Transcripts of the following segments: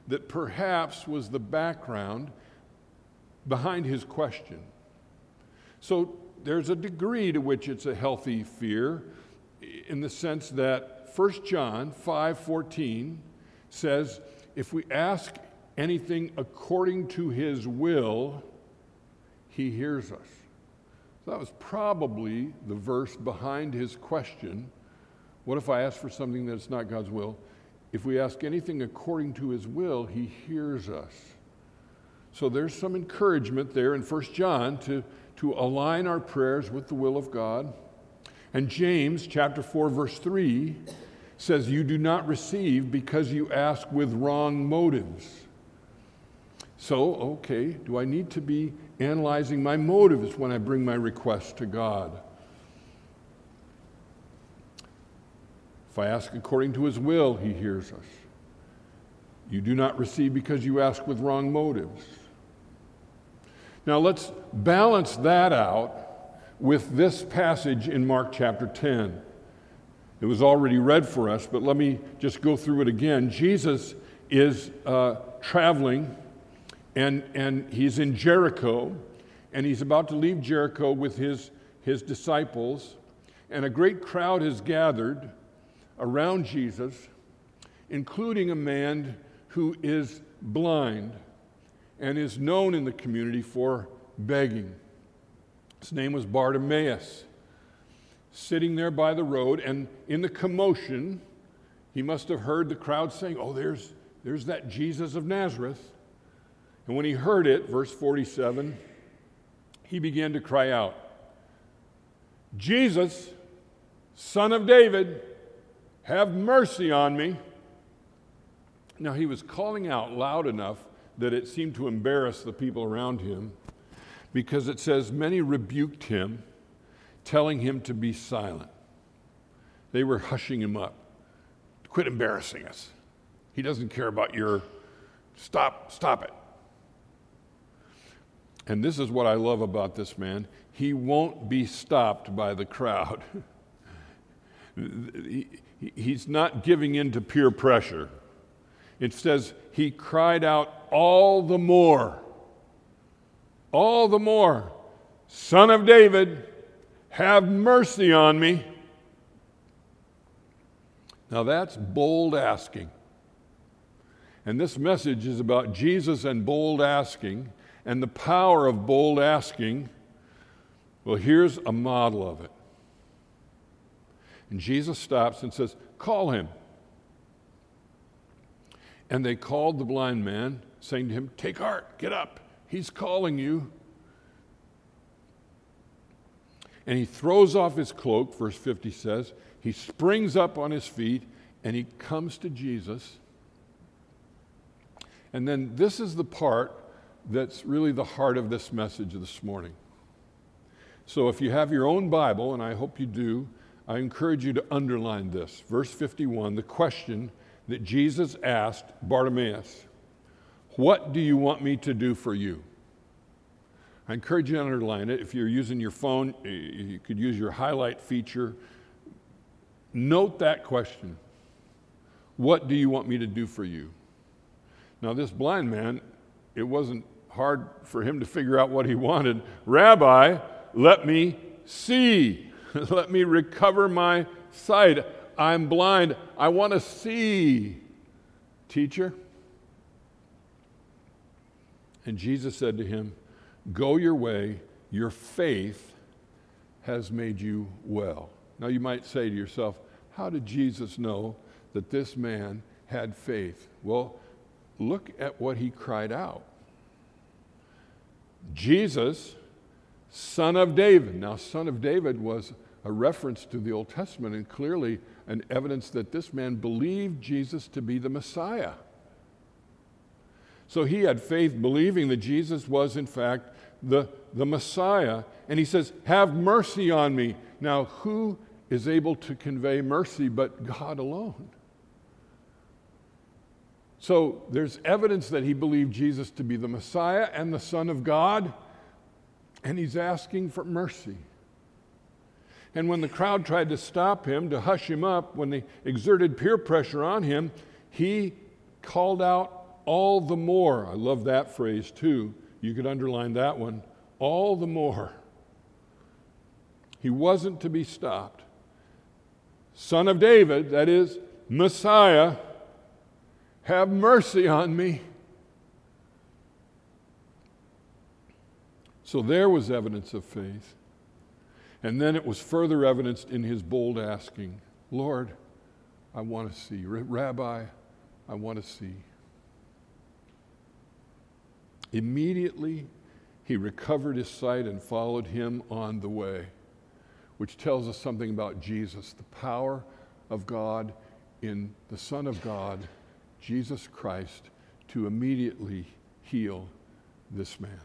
that perhaps was the background behind his question. So there's a degree to which it's a healthy fear, in the sense that 1 John 5:14 says, if we ask anything according to his will, he hears us. So that was probably the verse behind his question. What if I ask for something that's not God's will? If we ask anything according to his will, he hears us. So there's some encouragement there in 1 John to align our prayers with the will of God. And James chapter 4 verse 3 says, you do not receive because you ask with wrong motives. So, okay, do I need to be analyzing my motives when I bring my request to God? If I ask according to his will, he hears us. You do not receive because you ask with wrong motives. Now let's balance that out with this passage in Mark chapter 10. It was already read for us, but let me just go through it again. Jesus is traveling, and he's in Jericho, and he's about to leave Jericho with his disciples, and a great crowd has gathered around Jesus, including a man who is blind and is known in the community for begging. His name was Bartimaeus. Sitting there by the road, and in the commotion, he must have heard the crowd saying, oh, there's that Jesus of Nazareth. And when he heard it, verse 47, he began to cry out, Jesus, Son of David, have mercy on me. Now he was calling out loud enough that it seemed to embarrass the people around him, because it says many rebuked him, telling him to be silent. They were hushing him up. Quit embarrassing us. He doesn't care about your... Stop it. And this is what I love about this man. He won't be stopped by the crowd. He's not giving in to peer pressure. It says he cried out all the more, Son of David, have mercy on me. Now that's bold asking. And this message is about Jesus and bold asking and the power of bold asking. Well, here's a model of it. And Jesus stops and says, call him. And they called the blind man, saying to him, take heart, get up. He's calling you. And he throws off his cloak, verse 50 says. He springs up on his feet, and he comes to Jesus. And then this is the part that's really the heart of this message this morning. So if you have your own Bible, and I hope you do, I encourage you to underline this. Verse 51, the question that Jesus asked Bartimaeus, what do you want me to do for you? I encourage you to underline it. If you're using your phone, you could use your highlight feature. Note that question. What do you want me to do for you? Now, this blind man, it wasn't hard for him to figure out what he wanted. Rabbi, let me see. Let me recover my sight. I'm blind. I want to see. Teacher. And Jesus said to him, go your way, your faith has made you well. Now you might say to yourself, how did Jesus know that this man had faith? Well, look at what he cried out. Jesus, Son of David. Now, Son of David was a reference to the Old Testament and clearly an evidence that this man believed Jesus to be the Messiah. So he had faith believing that Jesus was, in fact, the Messiah. And he says, have mercy on me. Now, who is able to convey mercy but God alone? So there's evidence that he believed Jesus to be the Messiah and the Son of God, and he's asking for mercy. And when the crowd tried to stop him, to hush him up, when they exerted peer pressure on him, he called out all the more. I love that phrase too. You could underline that one. All the more. He wasn't to be stopped. Son of David, that is, Messiah, have mercy on me. So there was evidence of faith. And then it was further evidenced in his bold asking, Lord, I want to see. Rabbi, I want to see. Immediately, he recovered his sight and followed him on the way, which tells us something about Jesus, the power of God in the Son of God, Jesus Christ, to immediately heal this man.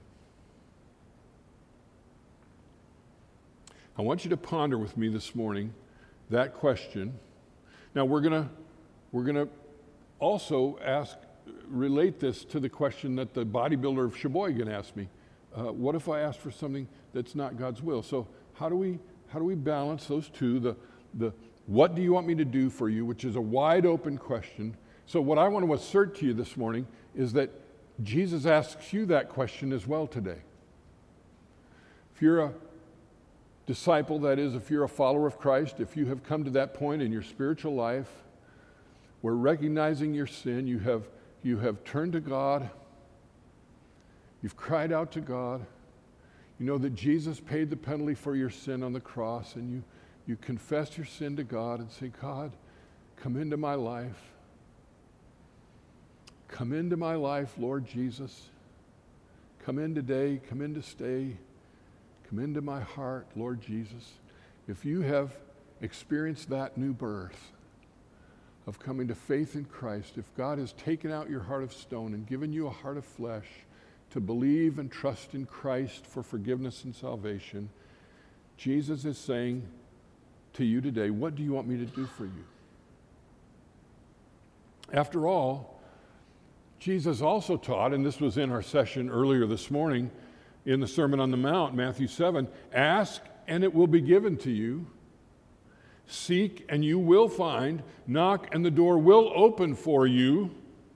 I want you to ponder with me this morning that question. Now we're going to also relate this to the question that the bodybuilder of Sheboygan asked me. What if I ask for something that's not God's will? So how do we balance those two? The what do you want me to do for you, which is a wide open question. So what I want to assert to you this morning is that Jesus asks you that question as well today. If you're a disciple, that is, if you're a follower of Christ, if you have come to that point in your spiritual life where recognizing your sin, you have turned to God, you've cried out to God, you know that Jesus paid the penalty for your sin on the cross, and you confess your sin to God and say, God, come into my life. Come into my life, Lord Jesus. Come in today, come in to stay. Come into my heart, Lord Jesus. If you have experienced that new birth of coming to faith in Christ, if God has taken out your heart of stone and given you a heart of flesh to believe and trust in Christ for forgiveness and salvation, Jesus is saying to you today, what do you want me to do for you? After all, Jesus also taught, and this was in our session earlier this morning, in the Sermon on the Mount, Matthew 7, ask and it will be given to you. Seek and you will find. Knock and the door will open for you.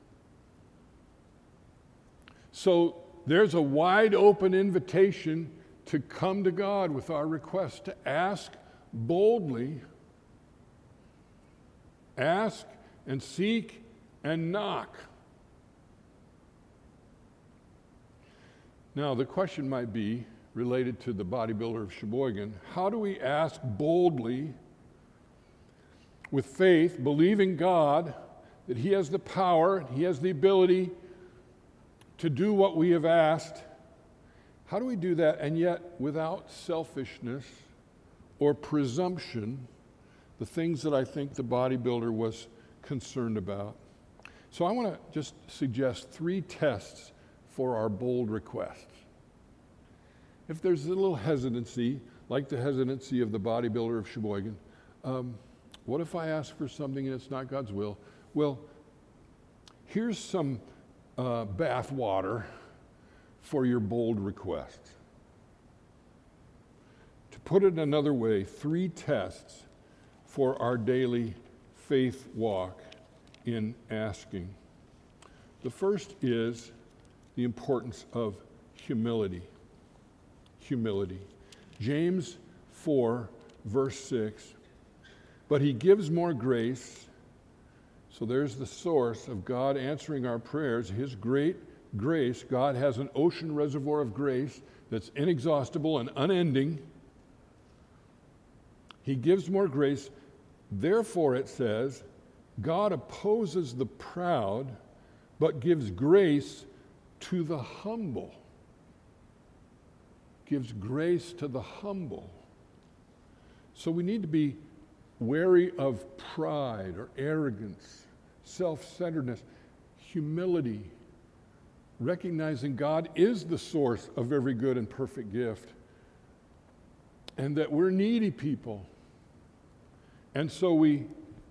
So there's a wide open invitation to come to God with our request, to ask boldly. Ask and seek and knock. Now, the question might be related to the bodybuilder of Sheboygan. How do we ask boldly, with faith, believing God that He has the power, He has the ability to do what we have asked? How do we do that, and yet without selfishness or presumption, the things that I think the bodybuilder was concerned about? So I want to just suggest 3 tests for our bold requests. If there's a little hesitancy, like the hesitancy of the bodybuilder of Sheboygan, what if I ask for something and it's not God's will? Well, here's some bath water for your bold requests. To put it another way, 3 tests for our daily faith walk in asking. The first is the importance of humility. Humility. James 4, verse 6. But He gives more grace. So there's the source of God answering our prayers, His great grace. God has an ocean reservoir of grace that's inexhaustible and unending. He gives more grace. Therefore, it says, God opposes the proud, but gives grace to the humble. Gives grace to the humble. So we need to be wary of pride or arrogance, self-centeredness, humility, recognizing God is the source of every good and perfect gift, and that we're needy people. And so we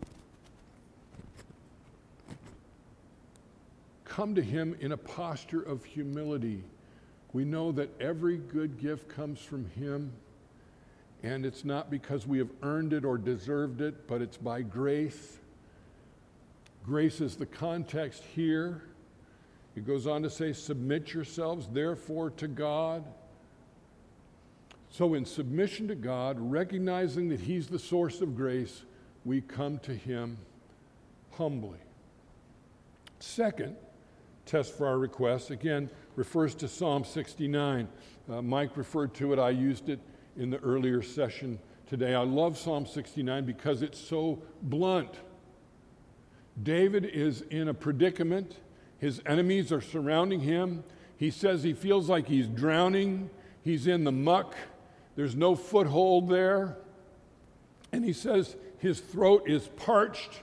come to Him in a posture of humility. We know that every good gift comes from Him, and it's not because we have earned it or deserved it, but it's by grace. Grace is the context here. He goes on to say, submit yourselves therefore to God. So in submission to God, recognizing that He's the source of grace, we come to Him humbly. Second test for our requests, again, refers to Psalm 69. Mike referred to it. I used it in the earlier session today. I love Psalm 69 because it's so blunt. David is in a predicament. His enemies are surrounding him. He says he feels like he's drowning. He's in the muck. There's no foothold there. And he says his throat is parched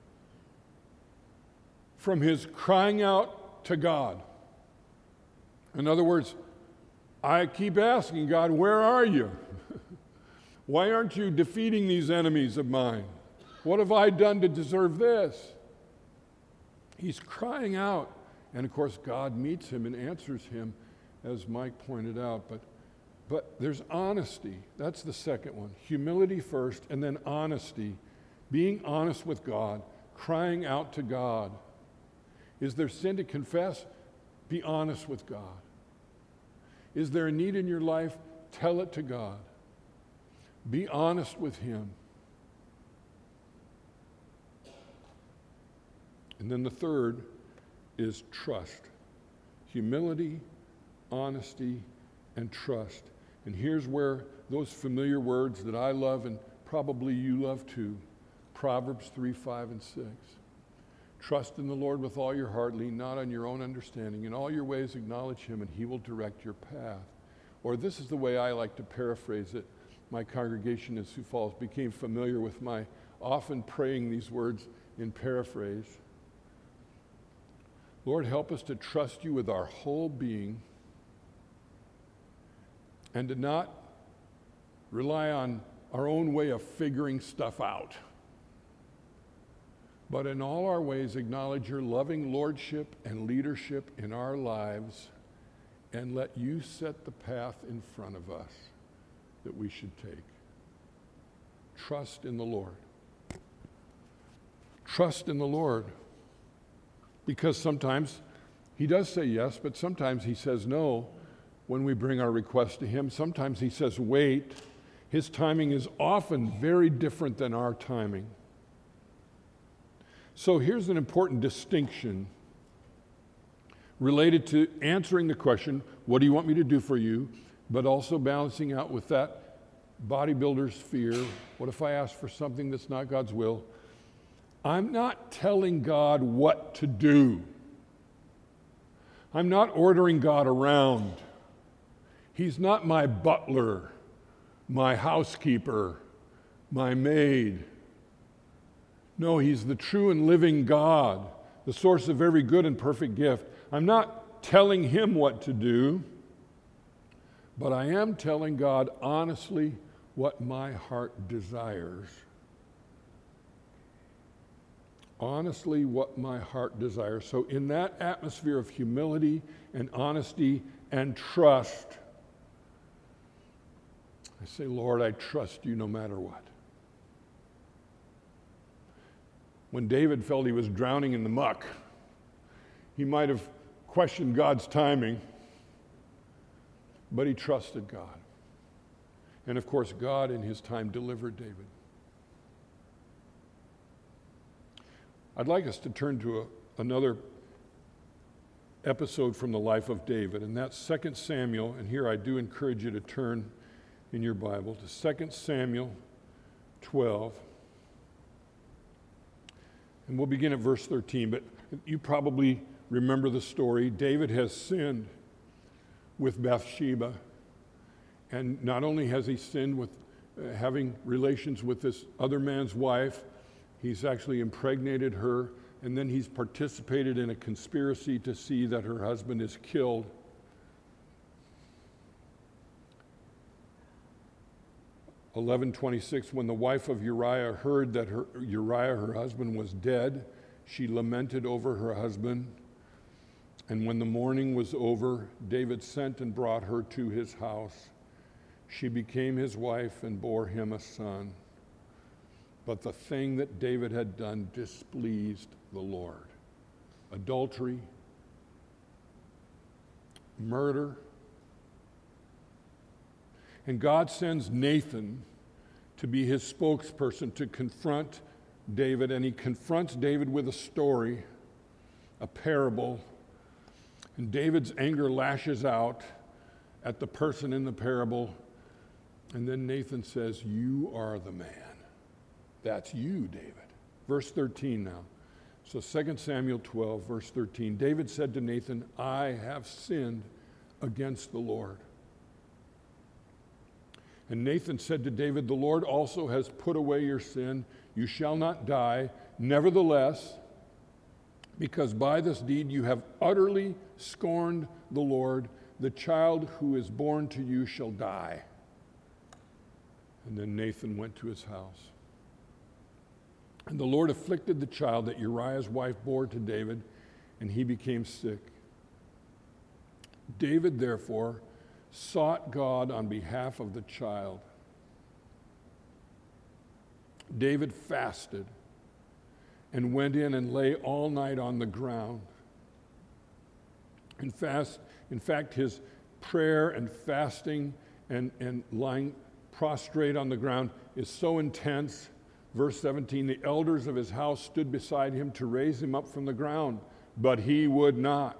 from his crying out to God. In other words, I keep asking God, where are you? Why aren't you defeating these enemies of mine? What have I done to deserve this? He's crying out. And of course, God meets him and answers him, as Mike pointed out. But there's honesty. That's the second one. Humility first, and then honesty. Being honest with God, crying out to God. Is there sin to confess? Be honest with God. Is there a need in your life? Tell it to God. Be honest with Him. And then the third is trust. Humility, honesty, and trust. And here's where those familiar words that I love and probably you love too, Proverbs 3, 5, and 6. Trust in the Lord with all your heart, lean not on your own understanding. In all your ways acknowledge Him, and He will direct your path. Or this is the way I like to paraphrase it. My congregation in Sioux Falls became familiar with my often praying these words in paraphrase. Lord, help us to trust You with our whole being and to not rely on our own way of figuring stuff out, but in all our ways acknowledge Your loving lordship and leadership in our lives, and let You set the path in front of us that we should take. Trust in the Lord. Trust in the Lord. Because sometimes He does say yes, but sometimes He says no when we bring our request to Him. Sometimes He says wait. His timing is often very different than our timing. So here's an important distinction related to answering the question, what do you want me to do for you? But also balancing out with that bodybuilder's fear. What if I ask for something that's not God's will? I'm not telling God what to do. I'm not ordering God around. He's not my butler, my housekeeper, my maid. No, He's the true and living God, the source of every good and perfect gift. I'm not telling Him what to do, but I am telling God honestly what my heart desires. Honestly, what my heart desires. So in that atmosphere of humility and honesty and trust, I say, Lord, I trust You no matter what. When David felt he was drowning in the muck, he might have questioned God's timing, but he trusted God. And of course, God in His time delivered David. I'd like us to turn to another episode from the life of David, and that's 2 Samuel. And here I do encourage you to turn in your Bible to 2 Samuel 12. And we'll begin at verse 13, but you probably remember the story. David has sinned with Bathsheba, and not only has he sinned with having relations with this other man's wife, he's actually impregnated her, and then he's participated in a conspiracy to see that her husband is killed. (11:26), when the wife of Uriah heard that Uriah, her husband, was dead, she lamented over her husband. And when the mourning was over, David sent and brought her to his house. She became his wife and bore him a son. But the thing that David had done displeased the Lord. Adultery, murder. And God sends Nathan to be his spokesperson to confront David, and he confronts David with a story, a parable. And David's anger lashes out at the person in the parable. And then Nathan says, "You are the man. That's you, David." Verse 13 now. So 2 Samuel 12, verse 13. David said to Nathan, "I have sinned against the Lord." And Nathan said to David, "The Lord also has put away your sin. You shall not die. Nevertheless, because by this deed you have utterly scorned the Lord, the child who is born to you shall die." And then Nathan went to his house. And the Lord afflicted the child that Uriah's wife bore to David, and he became sick. David, therefore, sought God on behalf of the child. David fasted and went in and lay all night on the ground. In fact, his prayer and fasting and lying prostrate on the ground is so intense. Verse 17, the elders of his house stood beside him to raise him up from the ground, but he would not.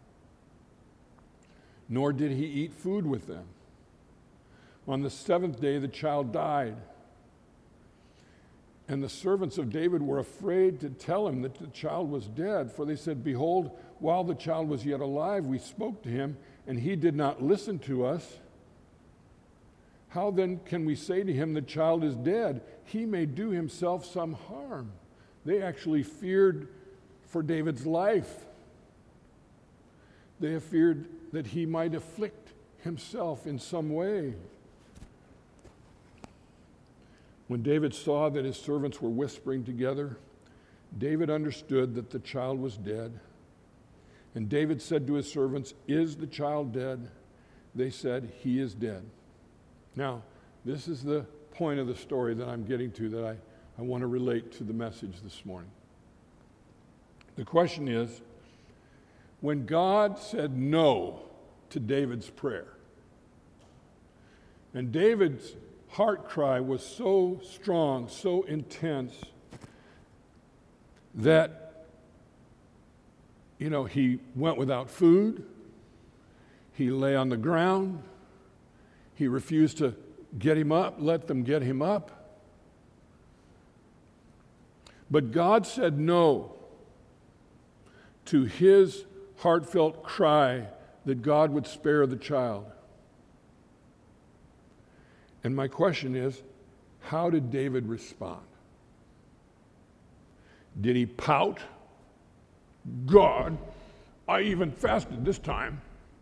Nor did he eat food with them. On the seventh day, the child died. And the servants of David were afraid to tell him that the child was dead, for they said, "Behold, while the child was yet alive, we spoke to him, and he did not listen to us. How then can we say to him, 'The child is dead'? He may do himself some harm." They actually feared for David's life. They feared that he might afflict himself in some way. When David saw that his servants were whispering together, David understood that the child was dead. And David said to his servants, "Is the child dead?" They said, "He is dead." Now, this is the point of the story that I'm getting to that I want to relate to the message this morning. The question is, when God said no to David's prayer, and David's heart cry was so strong, so intense, that, he went without food, he lay on the ground, he refused to get him up, let them get him up. But God said no to his heartfelt cry that God would spare the child. And my question is, how did David respond? Did he pout? "God, I even fasted this time."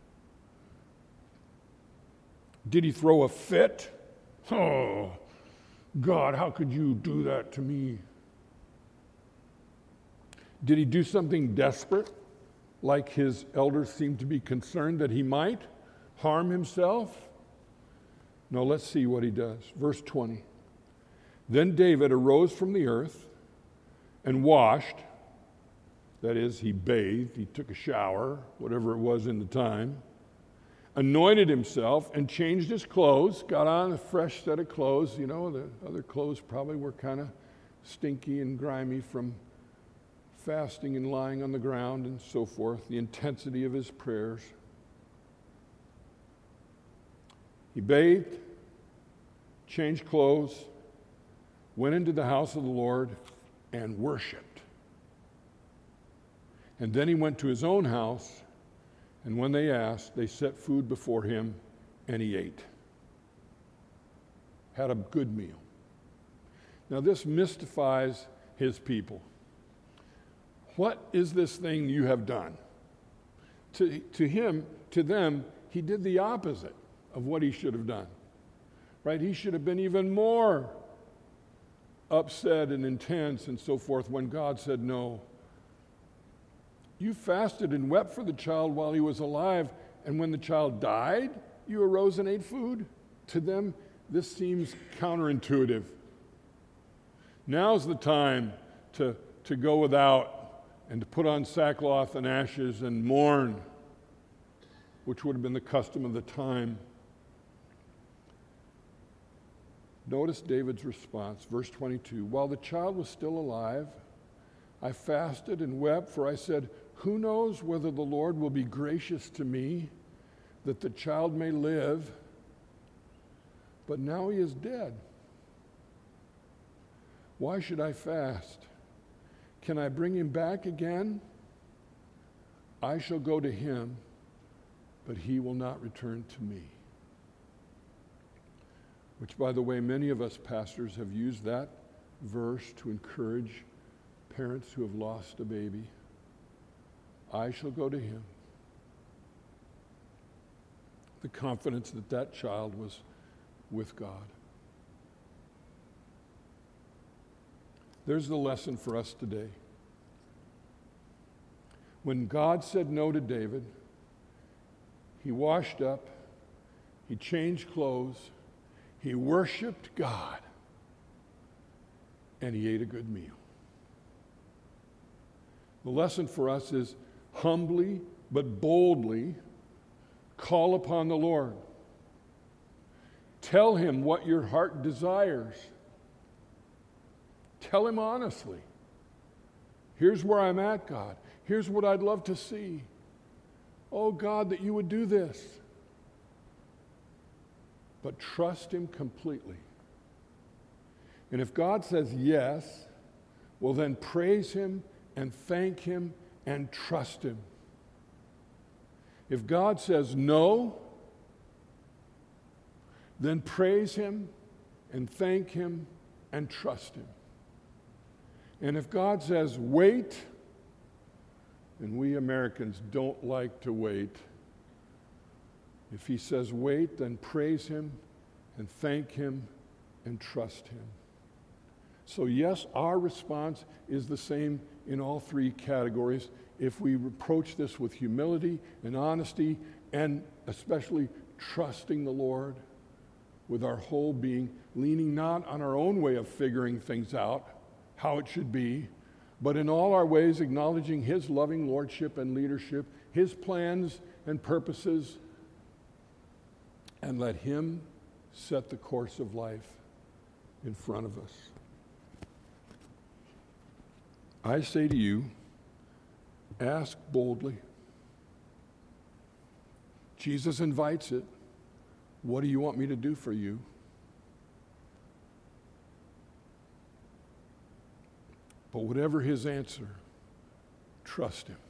Did he throw a fit? "Oh, God, how could you do that to me?" Did he do something desperate, like his elders seemed to be concerned that he might harm himself? No, let's see what he does. Verse 20. Then David arose from the earth and washed, that is, he bathed, he took a shower, whatever it was in the time, anointed himself and changed his clothes, got on a fresh set of clothes. The other clothes probably were kind of stinky and grimy from fasting and lying on the ground and so forth, the intensity of his prayers. He bathed, changed clothes, went into the house of the Lord, and worshiped. And then he went to his own house, and when they asked, they set food before him, and he ate. Had a good meal. Now this mystifies his people. What is this thing you have done? To them, he did the opposite of what he should have done. Right? He should have been even more upset and intense and so forth when God said no. You fasted and wept for the child while he was alive, and when the child died, you arose and ate food? To them, this seems counterintuitive. Now's the time to go without and to put on sackcloth and ashes and mourn. which would have been the custom of the time. Notice David's response, verse 22. While the child was still alive, I fasted and wept, for I said, who knows whether the Lord will be gracious to me, that the child may live? But now he is dead. Why should I fast? Can I bring him back again? I shall go to him, but he will not return to me. Which, by the way, many of us pastors have used that verse to encourage parents who have lost a baby. I shall go to him. The confidence that that child was with God. There's the lesson for us today. When God said no to David, he washed up, he changed clothes, he worshiped God, and he ate a good meal. The lesson for us is humbly but boldly call upon the Lord. Tell him what your heart desires. Tell him honestly. Here's where I'm at, God. Here's what I'd love to see. Oh, God, that you would do this. But trust him completely. And if God says yes, well, then praise him and thank him and trust him. If God says no, then praise him and thank him and trust him. And if God says wait, and we Americans don't like to wait, if he says wait, then praise him and thank him and trust him. So yes, our response is the same in all three categories if we approach this with humility and honesty and especially trusting the Lord with our whole being, leaning not on our own way of figuring things out, how it should be, but in all our ways acknowledging his loving lordship and leadership, his plans and purposes, and let him set the course of life in front of us. I say to you, ask boldly. Jesus invites it. What do you want me to do for you? But whatever his answer, trust him.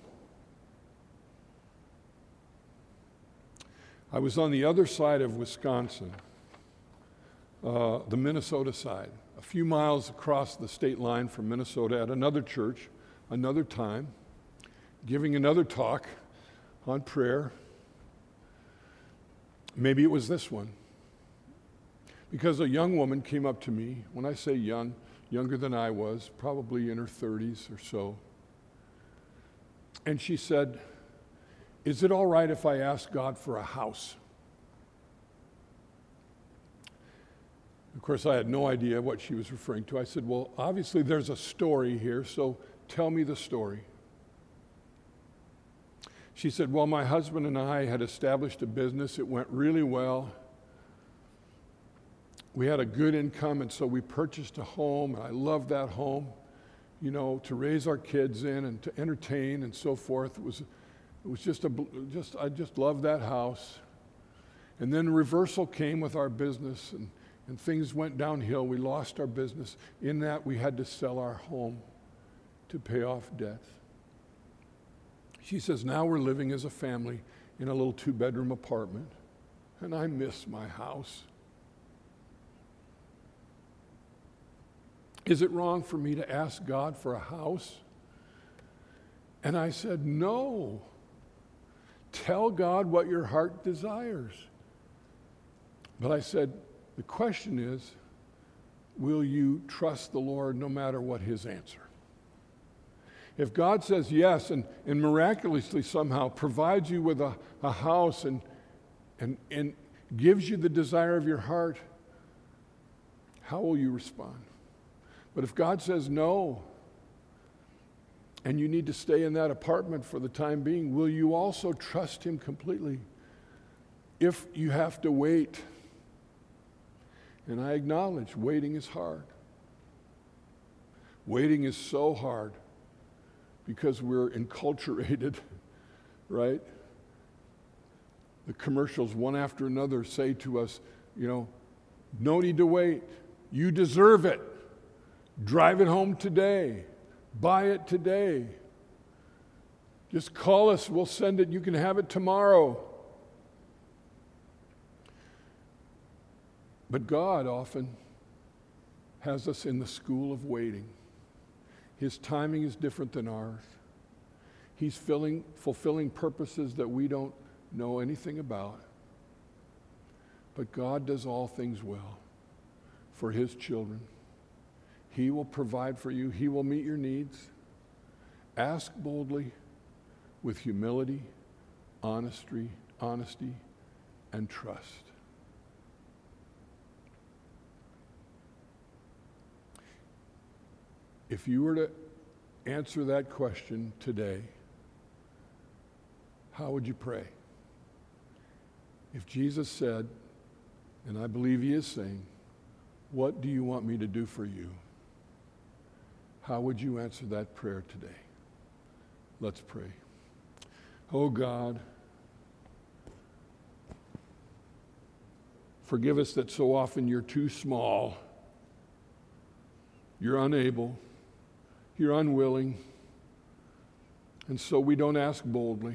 I was on the other side of Wisconsin, the Minnesota side, a few miles across the state line from Minnesota at another church, another time, giving another talk on prayer. Maybe it was this one. Because a young woman came up to me, when I say young, younger than I was, probably in her 30s or so. And she said, is it all right if I ask God for a house? Of course, I had no idea what she was referring to. I said, well, obviously there's a story here, so tell me the story. She said, well, my husband and I had established a business. It went really well. We had a good income, and so we purchased a home. And I loved that home, to raise our kids in and to entertain and so forth. It was I just loved that house. And then reversal came with our business, and things went downhill. We lost our business. In that, we had to sell our home to pay off debts. She says, now we're living as a family in a little 2-bedroom apartment, and I miss my house. Is it wrong for me to ask God for a house? And I said, no. Tell God what your heart desires. But I said, the question is, will you trust the Lord no matter what his answer? If God says yes and miraculously somehow provides you with a house and gives you the desire of your heart, how will you respond? But if God says no, and you need to stay in that apartment for the time being, will you also trust him completely if you have to wait, and I acknowledge waiting is hard. Waiting is so hard because we're enculturated, right? The commercials, one after another, say to us, no need to wait. You deserve it. Drive it home today. Buy it today. Just call us. We'll send it. You can have it tomorrow. But God often has us in the school of waiting. His timing is different than ours. He's fulfilling purposes that we don't know anything about. But God does all things well for His children. He will provide for you. He will meet your needs. Ask boldly with humility, honesty, and trust. If you were to answer that question today, how would you pray? If Jesus said, and I believe He is saying, what do you want me to do for you? How would you answer that prayer today? Let's pray. Oh God, forgive us that so often You're too small, You're unable, You're unwilling, and so we don't ask boldly.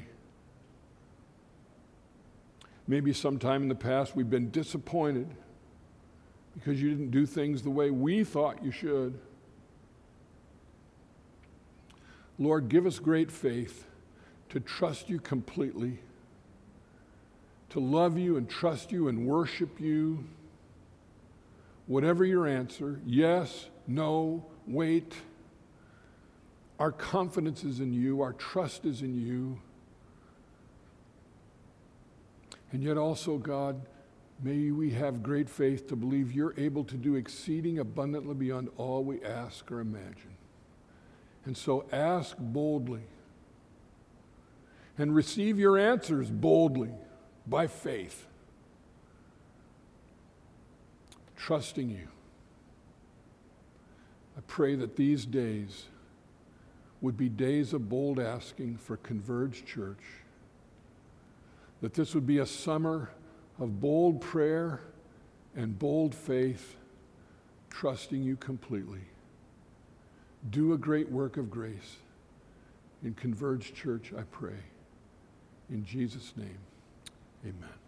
Maybe sometime in the past we've been disappointed because You didn't do things the way we thought You should. Lord, give us great faith to trust You completely, to love You and trust You and worship You. Whatever your answer, yes, no, wait, our confidence is in You, our trust is in You. And yet also, God, may we have great faith to believe You're able to do exceeding abundantly beyond all we ask or imagine. And so ask boldly and receive your answers boldly by faith, trusting You. I pray that these days would be days of bold asking for Converge Church, that this would be a summer of bold prayer and bold faith, trusting You completely. Do a great work of grace in Converge Church, I pray. In Jesus' name, amen.